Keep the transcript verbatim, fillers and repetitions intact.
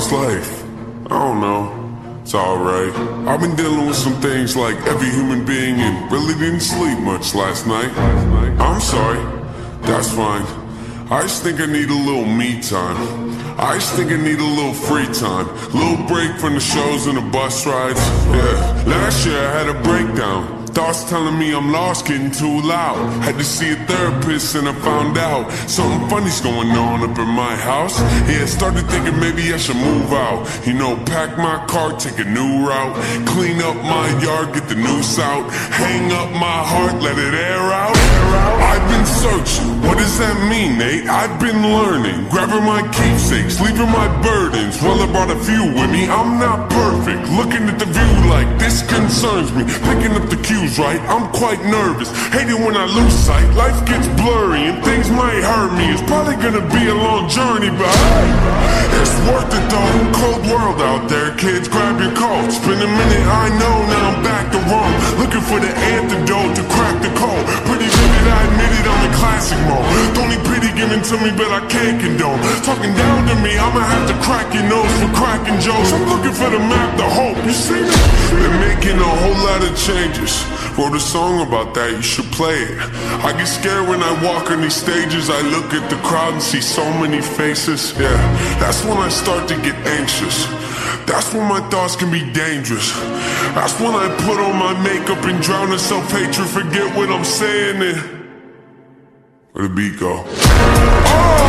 How's life? I don't know. It's alright. I've been dealing with some things like every human being and really didn't sleep much last night. I'm sorry. That's fine. I just think I need a little me time. I just think I need a little free time. Little break from the shows and the bus rides. Yeah, last year I had a breakdown. Thoughts telling me I'm lost, getting too loud. Had to see a therapist and I found out something funny's going on up in my house. Yeah, started thinking maybe I should move out. You know, pack my car, take a new route. Clean up my yard, get the noose out. Hang up my heart, let it air out. I've been searching, what does that mean, Nate? I've been learning, grabbing my keepsakes, leaving my burdens. Well, I brought a few with me, I'm not perfect. Looking at the view like this concerns me. Picking up the cues, right? I'm quite nervous. Hate it when I lose sight, life gets blurry and things might hurt me. It's probably gonna be a long journey, but hey, it's worth it though. Cold world out there, kids, grab your coats. Been a minute, I know, now I'm back to Rome. Looking for the antidote to crack the code. Pretty vivid, I admit it, I'm in classic mode. Don't need pity given to me, but I can't condone. Talking down to me, I'ma have to crack your nose for cracking jokes. I'm looking for the map to hope, you see me? Been making a whole lot of changes. Wrote a song about that, you should play it. I get scared when I walk on these stages. I look at the crowd and see so many faces. Yeah, that's when I start to get anxious. That's when my thoughts can be dangerous. That's when I put on my makeup and drown in self-hatred. Forget what I'm saying and where the beat go? Oh!